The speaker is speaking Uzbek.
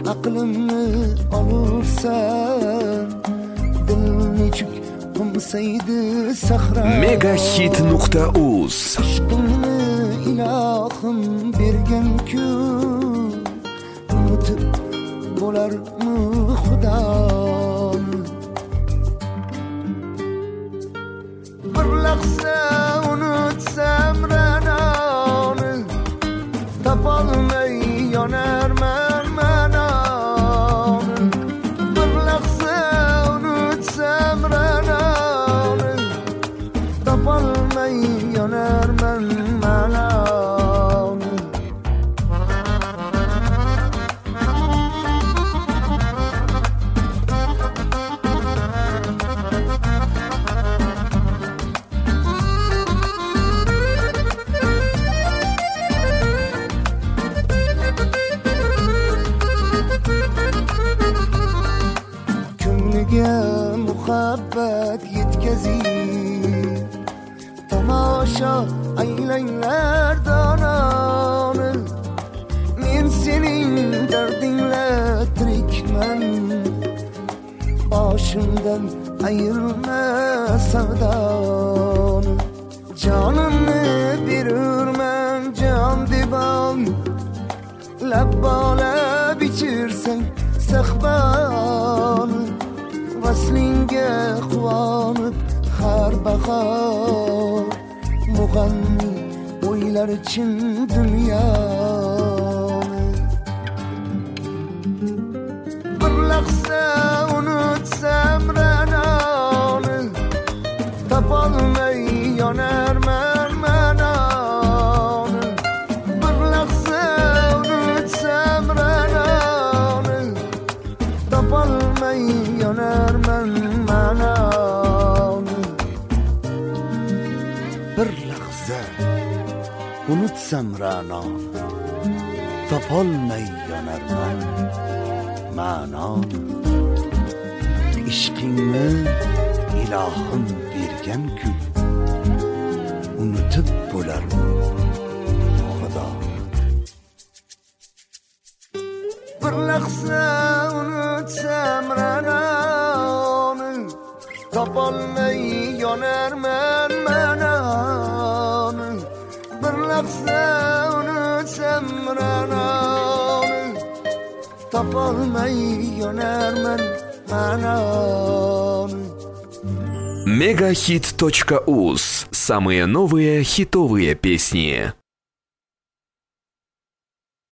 aqlimni olursan, dil nechuk qumsaydi sahra. Megahit.uz Aşkımni ilohim bergan-ku, unutib bo'larmi Xudoni? Bir lahza unutsam Ranoni, topolmay yonarman manoni. Bir lahza unutsam Ranoni, topolmay yonarman manoni. Ko'ngliga muhabbat yetkazib, tomosha aylanglar dononi. Men sening dardingla tirikman, boshimdan ayirma savdoni. Jonimni berurman jon debam, labbolab ichirsang sahboni. Vaslingga quvonib har bahor, mug'anni o'ylar chin dunyoni. Bir lahza unutsam Ranoni, topolmay yonarman manoni. Bir lahza unutsam Ranoni, topolmay yonarman manoni. Bir lahza unutsam Ranoni, topolmay yonarman manoni. Ishqingni ilohim bergan-ku, unutib bo'larmi Xudo? Bir lahza unutsam Ranoni, topolmay yonarman manoni. Bir lahza unutsam Ranoni, topolmay yonarman manoni. Megahit.uz. Самые новые хитовые песни.